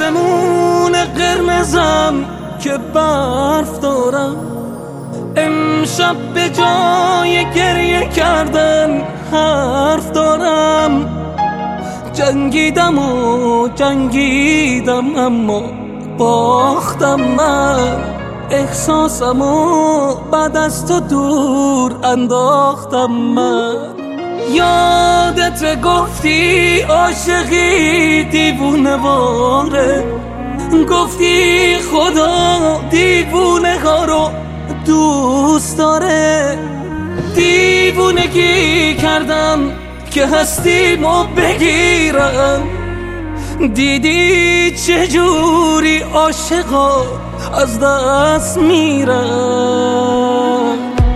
آسمون قرمزم که برف دارم، امشب به جای گریه کردن حرف دارم. جنگیدم و جنگیدم اما باختم من، احساسمو بعد از تو دور انداختم من. یادت گفتی عاشقی دیوونه واره، گفتی خدا دیوونه ها رو دوست داره. دیوونگی کردم که هستیمو بگیرم، دیدی چجوری عاشقا از دست میرم.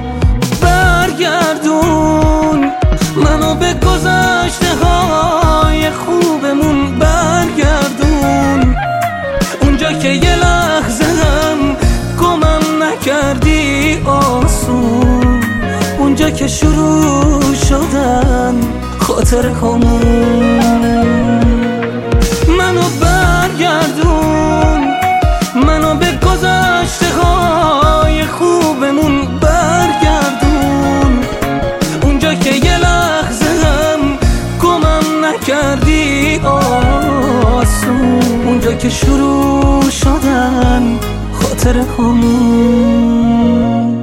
برگردون منو به گذشته های خوبمون، برگردون اونجا که یه لحظه هم گمم نکردی آسون، اونجا که شروع شدن خاطر همون. منو برگردون، منو به گذشته های خوبمون، برگردون اونجا که یه لحظه هم گمم نکردی آسون، اونجا که شروع شدن خاطر همون.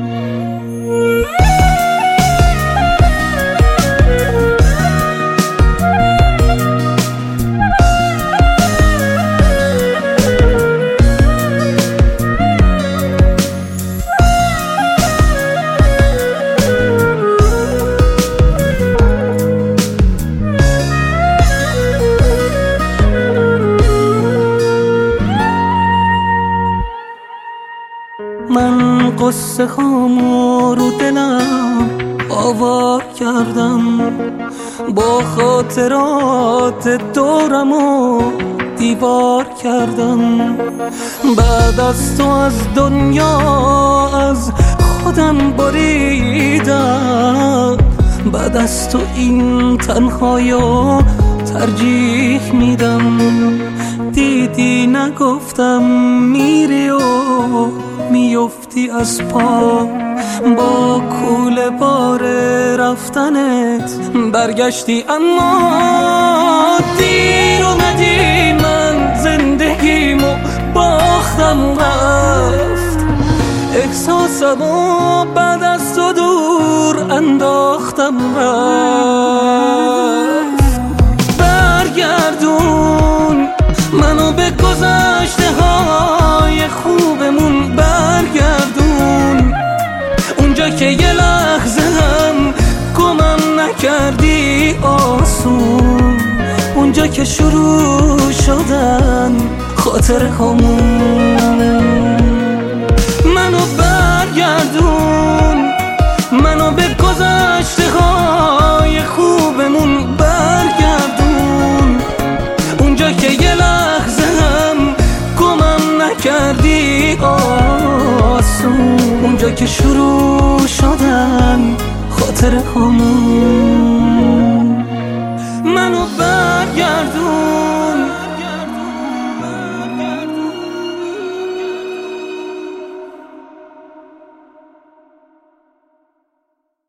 من قصه هامو رو دلم آوار کردم، با خاطرات دورمو دیوار کردم. بعد از تو از دنیا از خودم بریدم، بعد از تو این تنهاییو ترجیح میدم. دیدی نگفتم میری و میفتی از پا، با کوله بار رفتنت برگشتی اما دیر اومدی. من زندگیمو باختم رفت، احساسمو بعد از تو دور انداختم رفت. برگردون منو به گذشته های خوبمون، برگردون اونجا که یه لحظه هم گمم نکردی آسون، اونجا که شروع شدن خاطر همون. منو برگردون، منو به گذشته های خوبمون، برگردون اونجا که یه لحظه هم گمم نکردی آسون، اونجا که شروع شدن خاطر همون.